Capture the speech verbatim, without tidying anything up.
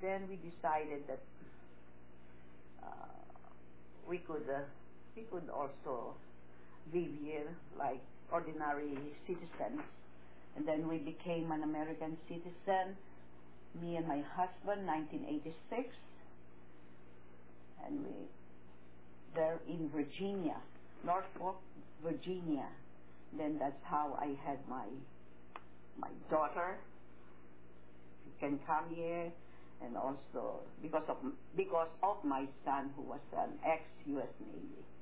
then we decided that uh, we could uh, we could also live here like ordinary citizens. And then we became an American citizen, me and my husband, nineteen eighty-six. And we, they're in Virginia, Norfolk, Virginia. Then that's how I had my, my daughter. She can come here, and also because of, because of my son who was an ex-U S Navy.